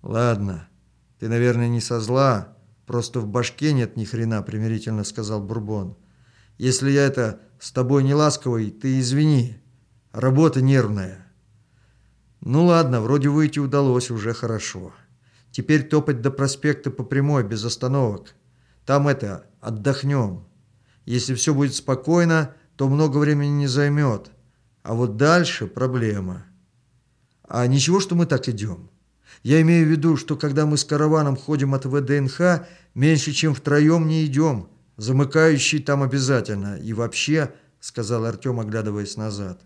Ладно, ты, наверное, не со зла, просто в башке нет ни хрена, примирительно сказал Бурбон. Если я это с тобой не ласковый, ты извини, работа нервная. Ну ладно, вроде выйти удалось, уже хорошо. Теперь топать до проспекта по прямой, без остановок. Там отдохнем. Если все будет спокойно, то много времени не займет. А вот дальше проблема. А ничего, что мы так идем? Я имею в виду, что когда мы с караваном ходим от ВДНХ, меньше чем втроем не идем. Замыкающий там обязательно. И вообще, сказал Артем, оглядываясь назад.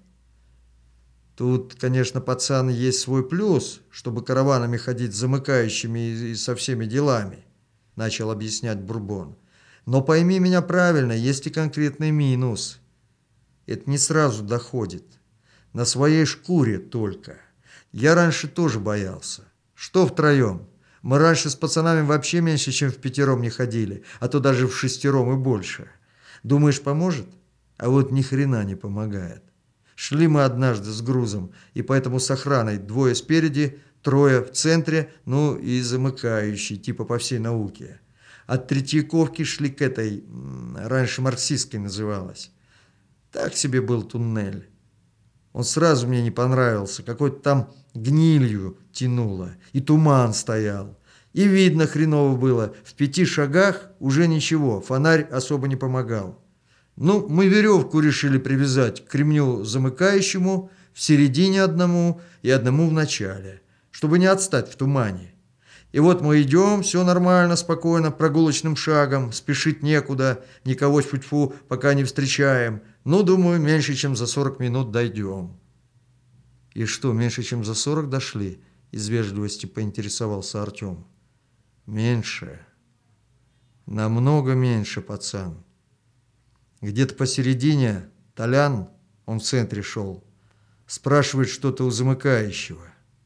Тут, конечно, пацан, есть свой плюс, чтобы караванами ходить с замыкающими и со всеми делами, начал объяснять Бурбон. Но пойми меня правильно, есть и конкретный минус. Это не сразу доходит. На своей шкуре только. Я раньше тоже боялся. Что втроем? Мы раньше с пацанами вообще меньше, чем впятером не ходили, а то даже в шестером и больше. Думаешь, поможет? А вот ни хрена не помогает. Шли мы однажды с грузом, и поэтому с охраной 2 спереди, 3 в центре, ну и замыкающий, типа по всей науке. От Третьяковки шли к этой, раньше Марксистской называлась. Так себе был туннель. Он сразу мне не понравился, какой-то там гнилью тянуло, и туман стоял. И видно хреново было, в 5 шагах уже ничего, фонарь особо не помогал. Ну, мы веревку решили привязать к ремню замыкающему, в середине одному и одному в начале, чтобы не отстать в тумане. И вот мы идем, все нормально, спокойно, прогулочным шагом, спешить некуда, никого тьфу-тьфу пока не встречаем. Ну, думаю, меньше чем за 40 минут дойдем. И что, меньше чем за 40 дошли? Из вежливости поинтересовался Артем. Меньше. Намного меньше, пацан. Где-то посередине Толян, он в центре шел, спрашивает что-то у замыкающего.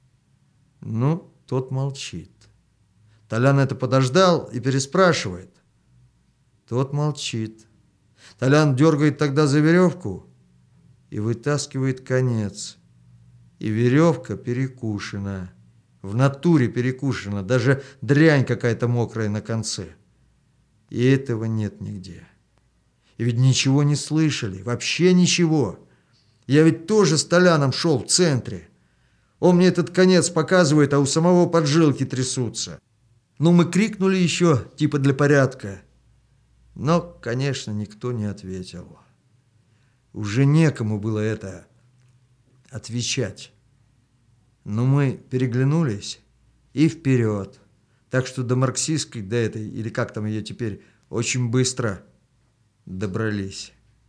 Ну, тот молчит. Толян это подождал и переспрашивает. Тот молчит. Толян дергает тогда за веревку и вытаскивает конец. И веревка перекушена. В натуре перекушена. Даже дрянь какая-то мокрая на конце. И этого нет нигде. И ведь ничего не слышали. Вообще ничего. Я ведь тоже с Толяном шел в центре. Он мне этот конец показывает, а у самого поджилки трясутся. Ну, мы крикнули еще, типа для порядка. Но, конечно, никто не ответил. Уже некому было это отвечать. Но мы переглянулись и вперед. Так что до Марксистской, до этой, или как там ее теперь, очень быстро добрались.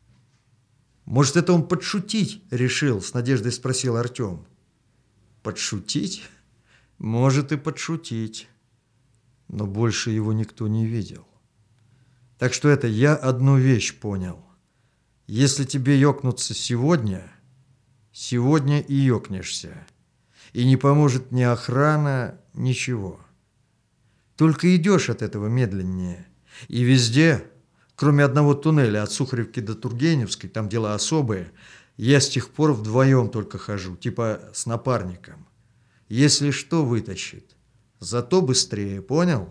Может, это он подшутить решил, с надеждой спросил Артем. Подшутить? Может и подшутить. Но больше его никто не видел. Так что я одну вещь понял. Если тебе ёкнуться сегодня, сегодня и ёкнешься. И не поможет ни охрана, ничего. Только идешь от этого медленнее. И везде, кроме одного туннеля от Сухаревки до Тургеневской, там дела особые, я с тех пор вдвоем только хожу, типа с напарником. Если что, вытащит. Зато быстрее, понял?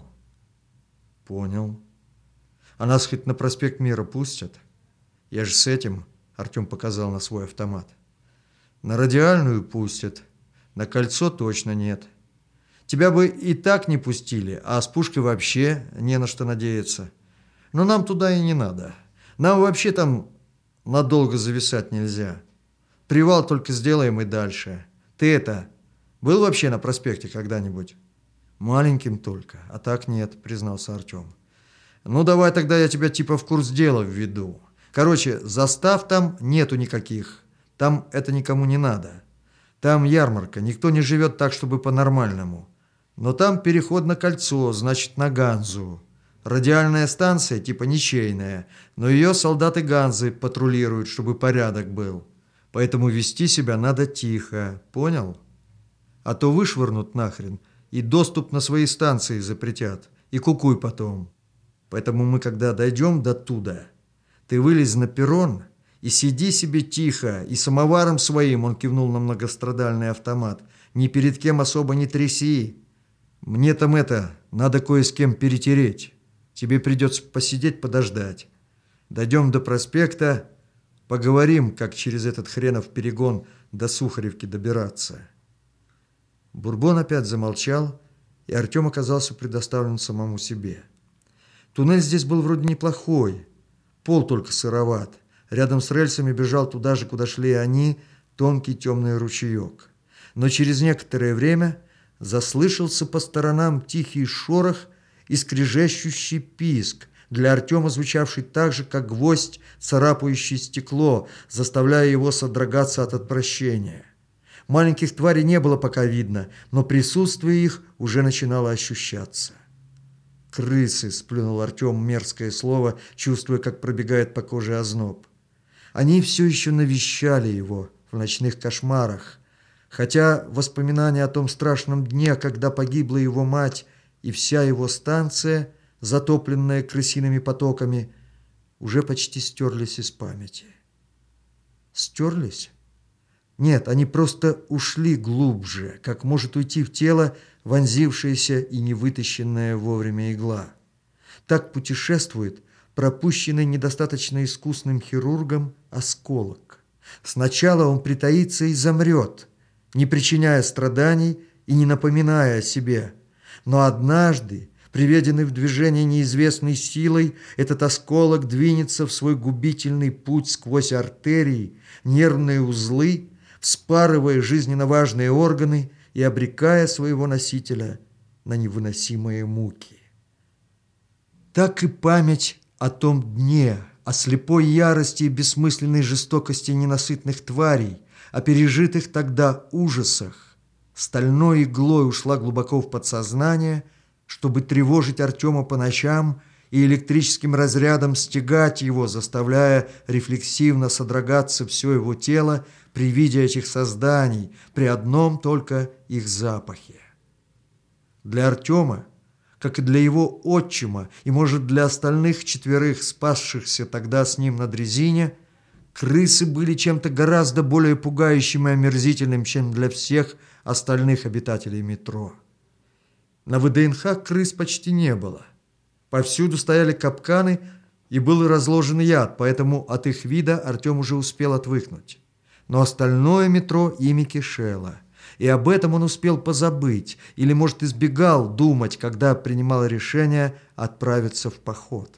Понял. А нас хоть на проспект Мира пустят? Я же с этим, Артем показал на свой автомат. На Радиальную пустят, на Кольцо точно нет. Тебя бы и так не пустили, а с пушкой вообще не на что надеяться. Но нам туда и не надо. Нам вообще там надолго зависать нельзя. Привал только сделаем и дальше. Ты был вообще на проспекте когда-нибудь? Маленьким только, а так нет, признался Артем. Ну, давай тогда я тебя типа в курс дела введу. Короче, застав там нету никаких. Там это никому не надо. Там ярмарка, никто не живет так, чтобы по-нормальному. Но там переход на Кольцо, значит, на Ганзу. Радиальная станция, типа ничейная, но ее солдаты Ганзы патрулируют, чтобы порядок был. Поэтому вести себя надо тихо, понял? А то вышвырнут нахрен, и доступ на свои станции запретят, и кукуй потом. Поэтому мы, когда дойдем до туда, ты вылезь на перрон и сиди себе тихо, и самоваром своим, он кивнул на многострадальный автомат, ни перед кем особо не тряси. Мне там надо кое с кем перетереть. Тебе придется посидеть, подождать. Дойдем до проспекта, поговорим, как через этот хренов перегон до Сухаревки добираться». Бурбон опять замолчал, и Артем оказался предоставлен самому себе. Туннель здесь был вроде неплохой, пол только сыроват. Рядом с рельсами бежал туда же, куда шли они, тонкий темный ручеек. Но через некоторое время заслышался по сторонам тихий шорох и скрежещущий писк, для Артема звучавший так же, как гвоздь, царапающий стекло, заставляя его содрогаться от отвращения. Маленьких тварей не было пока видно, но присутствие их уже начинало ощущаться. «Крысы!» – сплюнул Артем мерзкое слово, чувствуя, как пробегает по коже озноб. Они все еще навещали его в ночных кошмарах, хотя воспоминания о том страшном дне, когда погибла его мать и вся его станция, затопленная крысиными потоками, уже почти стерлись из памяти. Стерлись? Нет, они просто ушли глубже, как может уйти в тело вонзившаяся и не вытащенная вовремя игла. Так путешествует пропущенный недостаточно искусным хирургом осколок. Сначала он притаится и замрет, не причиняя страданий и не напоминая о себе. Но однажды, приведенный в движение неизвестной силой, этот осколок двинется в свой губительный путь сквозь артерии, нервные узлы, вспарывая жизненно важные органы и обрекая своего носителя на невыносимые муки. Так и память о том дне, о слепой ярости и бессмысленной жестокости ненасытных тварей, о пережитых тогда ужасах, стальной иглой ушла глубоко в подсознание, чтобы тревожить Артема по ночам и электрическим разрядом стягать его, заставляя рефлексивно содрогаться все его тело при виде этих созданий, при одном только их запахе. Для Артема, как и для его отчима, и, может, для остальных 4 спасшихся тогда с ним на дрезине, крысы были чем-то гораздо более пугающим и омерзительным, чем для всех остальных обитателей метро. На ВДНХ крыс почти не было. Повсюду стояли капканы, и был разложен яд, поэтому от их вида Артем уже успел отвыкнуть. Но остальное метро ими кишело, и об этом он успел позабыть, или, может, избегал думать, когда принимал решение отправиться в поход.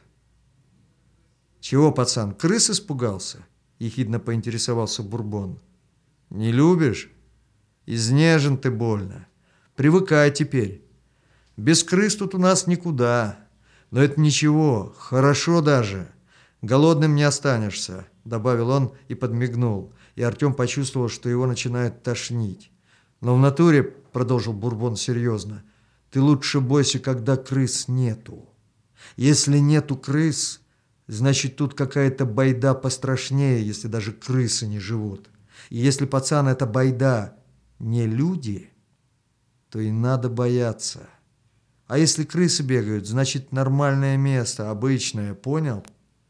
«Чего, пацан, крыс испугался?» – ехидно поинтересовался Бурбон. «Не любишь? Изнежен ты больно. Привыкай теперь. Без крыс тут у нас никуда. Но это ничего, хорошо даже. Голодным не останешься», – добавил он и подмигнул, и Артем почувствовал, что его начинает тошнить. «Но в натуре, — продолжил Бурбон серьезно, — ты лучше бойся, когда крыс нету. Если нету крыс, значит, тут какая-то байда пострашнее, если даже крысы не живут. И если, пацан, эта байда не люди, то и надо бояться. А если крысы бегают, значит, нормальное место, обычное, понял?»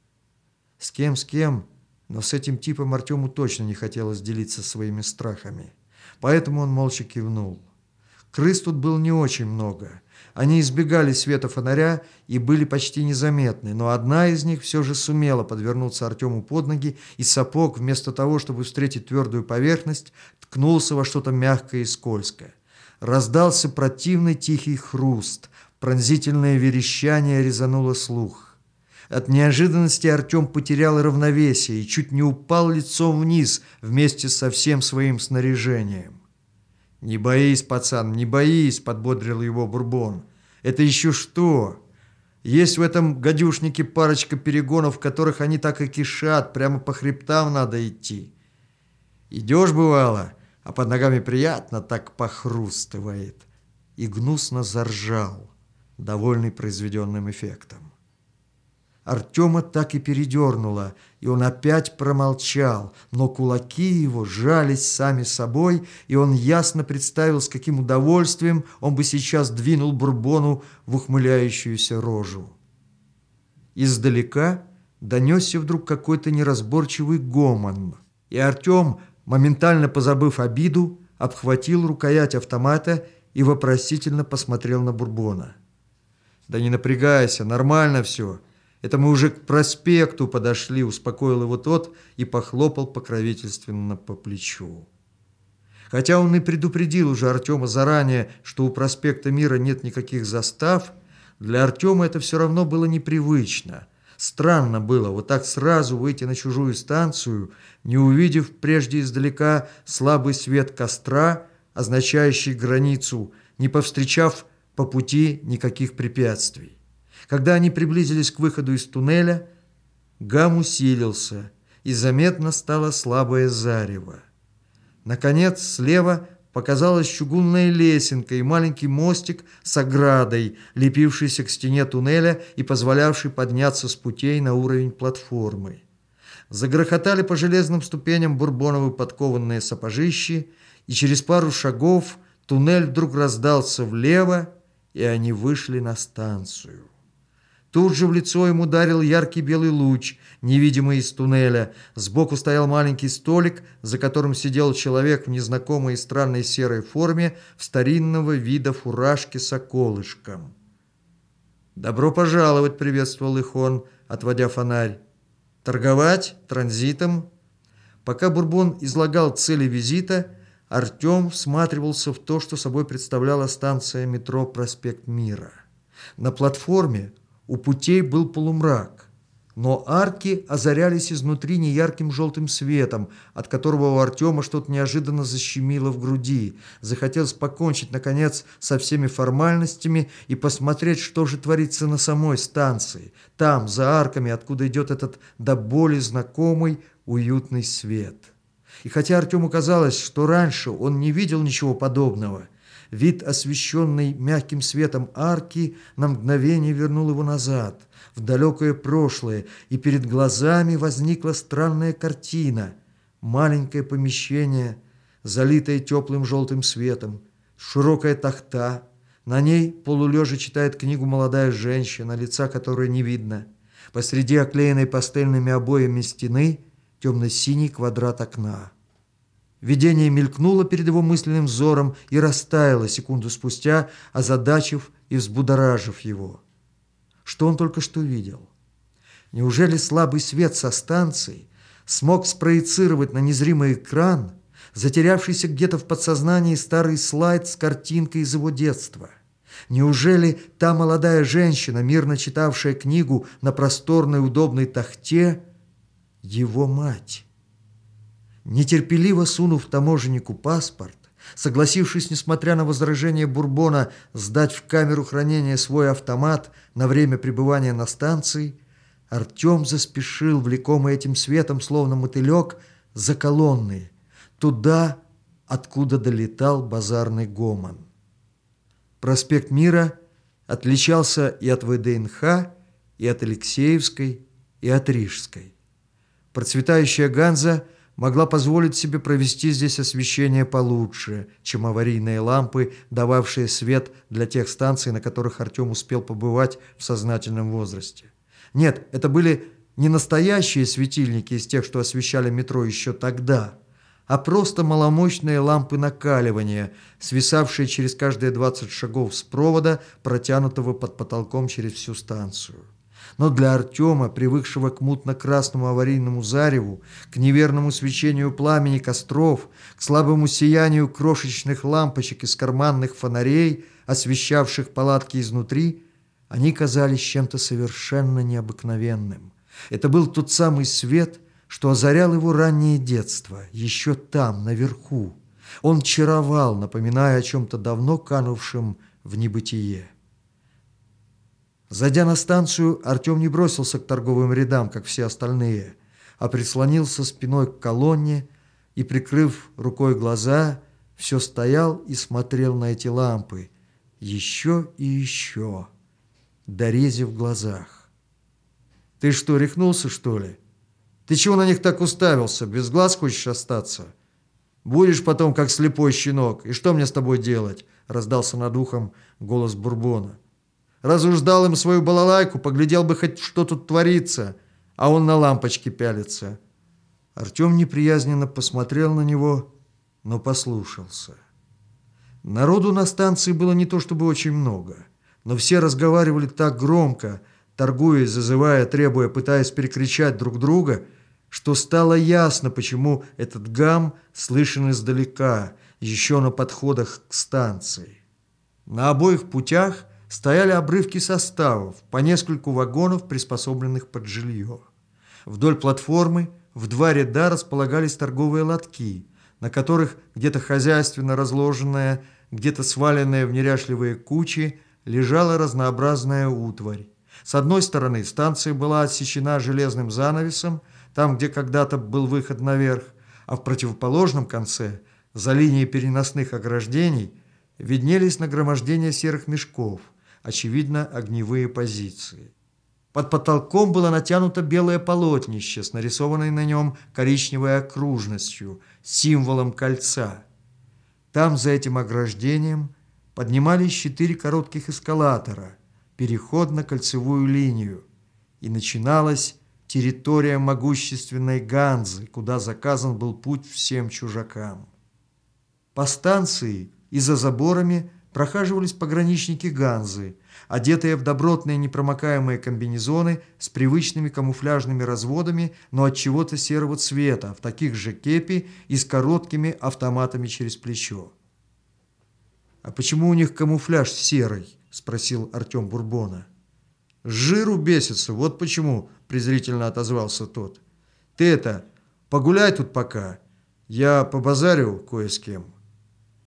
С кем, но с этим типом Артему точно не хотелось делиться своими страхами. Поэтому он молча кивнул. Крыс тут было не очень много. Они избегали света фонаря и были почти незаметны, но одна из них все же сумела подвернуться Артему под ноги, и сапог, вместо того, чтобы встретить твердую поверхность, ткнулся во что-то мягкое и скользкое. Раздался противный тихий хруст, пронзительное верещание резануло слух. От неожиданности Артем потерял равновесие и чуть не упал лицом вниз вместе со всем своим снаряжением. «Не боись, пацан, не боись», — подбодрил его Бурбон. «Это еще что? Есть в этом гадюшнике парочка перегонов, в которых они так и кишат, прямо по хребтам надо идти. Идешь, бывало, а под ногами приятно так похрустывает». И гнусно заржал, довольный произведенным эффектом. Артема так и передернуло, и он опять промолчал, но кулаки его сжались сами собой, и он ясно представил, с каким удовольствием он бы сейчас двинул Бурбону в ухмыляющуюся рожу. Издалека донесся вдруг какой-то неразборчивый гомон, и Артем, моментально позабыв обиду, обхватил рукоять автомата и вопросительно посмотрел на Бурбона. «Да не напрягайся, нормально все. Это мы уже к проспекту подошли», — успокоил его тот и похлопал покровительственно по плечу. Хотя он и предупредил уже Артема заранее, что у проспекта Мира нет никаких застав, для Артема это все равно было непривычно. Странно было вот так сразу выйти на чужую станцию, не увидев прежде издалека слабый свет костра, означающий границу, не повстречав по пути никаких препятствий. Когда они приблизились к выходу из туннеля, гам усилился, и заметно стало слабое зарево. Наконец, слева показалась чугунная лесенка и маленький мостик с оградой, лепившийся к стене туннеля и позволявший подняться с путей на уровень платформы. Загрохотали по железным ступеням бурбоновы подкованные сапожищи, и через пару шагов туннель вдруг раздался влево, и они вышли на станцию. Тут же в лицо ему ударил яркий белый луч, невидимый из туннеля. Сбоку стоял маленький столик, за которым сидел человек в незнакомой и странной серой форме в старинного вида фуражке с околышком. «Добро пожаловать!» — приветствовал их он, отводя фонарь. «Торговать? Транзитом?» Пока Бурбон излагал цели визита, Артем всматривался в то, что собой представляла станция метро «Проспект Мира». На платформе у путей был полумрак, но арки озарялись изнутри неярким желтым светом, от которого у Артема что-то неожиданно защемило в груди. Захотелось покончить, наконец, со всеми формальностями и посмотреть, что же творится на самой станции, там, за арками, откуда идет этот до боли знакомый уютный свет. И хотя Артему казалось, что раньше он не видел ничего подобного, вид, освещенный мягким светом арки, на мгновение вернул его назад, в далекое прошлое, и перед глазами возникла странная картина. Маленькое помещение, залитое теплым желтым светом, широкая тахта, на ней полулежа читает книгу молодая женщина, лица которой не видно. Посреди оклеенной пастельными обоями стены темно-синий квадрат окна. Видение мелькнуло перед его мысленным взором и растаяло секунду спустя, озадачив и взбудоражив его. Что он только что видел? Неужели слабый свет со станции смог спроецировать на незримый экран затерявшийся где-то в подсознании старый слайд с картинкой из его детства? Неужели та молодая женщина, мирно читавшая книгу на просторной удобной тахте, его мать? Нетерпеливо сунув таможеннику паспорт, согласившись, несмотря на возражение Бурбона, сдать в камеру хранения свой автомат на время пребывания на станции, Артем заспешил, влекомый этим светом, словно мотылек, за колонны, туда, откуда долетал базарный гомон. Проспект Мира отличался и от ВДНХ, и от Алексеевской, и от Рижской. Процветающая Ганза могла позволить себе провести здесь освещение получше, чем аварийные лампы, дававшие свет для тех станций, на которых Артем успел побывать в сознательном возрасте. Нет, это были не настоящие светильники из тех, что освещали метро еще тогда, а просто маломощные лампы накаливания, свисавшие через каждые 20 шагов с провода, протянутого под потолком через всю станцию. Но для Артема, привыкшего к мутно-красному аварийному зареву, к неверному свечению пламени костров, к слабому сиянию крошечных лампочек из карманных фонарей, освещавших палатки изнутри, они казались чем-то совершенно необыкновенным. Это был тот самый свет, что озарял его раннее детство, еще там, наверху. Он чаровал, напоминая о чем-то давно канувшем в небытие. Зайдя на станцию, Артем не бросился к торговым рядам, как все остальные, а прислонился спиной к колонне и, прикрыв рукой глаза, все стоял и смотрел на эти лампы, еще и еще, до рези в глазах. «Ты что, рехнулся, что ли? Ты чего на них так уставился? Без глаз хочешь остаться? Будешь потом, как слепой щенок. И что мне с тобой делать?» — раздался над ухом голос Бурбона. «Раз уж дал им свою балалайку, поглядел бы хоть, что тут творится, а он на лампочки пялится». Артем неприязненно посмотрел на него, но послушался. Народу на станции было не то чтобы очень много, но все разговаривали так громко, торгуясь, зазывая, требуя, пытаясь перекричать друг друга, что стало ясно, почему этот гам слышен издалека, еще на подходах к станции. На обоих путях стояли обрывки составов, по нескольку вагонов, приспособленных под жилье. Вдоль платформы в два ряда располагались торговые лотки, на которых где-то хозяйственно разложенная, где-то сваленная в неряшливые кучи, лежала разнообразная утварь. С одной стороны станция была отсечена железным занавесом, там, где когда-то был выход наверх, а в противоположном конце, за линией переносных ограждений, виднелись нагромождения серых мешков, очевидно, огневые позиции. Под потолком было натянуто белое полотнище с нарисованной на нем коричневой окружностью, символом кольца. Там, за этим ограждением, поднимались 4 коротких эскалатора, переход на кольцевую линию, и начиналась территория могущественной Ганзы, куда заказан был путь всем чужакам. По станции и за заборами прохаживались пограничники Ганзы, одетые в добротные непромокаемые комбинезоны с привычными камуфляжными разводами, но от чего-то серого цвета, в таких же кепи и с короткими автоматами через плечо. «А почему у них камуфляж серый?» – спросил Артем Бурбона. «С жиру бесится, вот почему», – презрительно отозвался тот. «Ты это, погуляй тут пока, я побазарю кое с кем».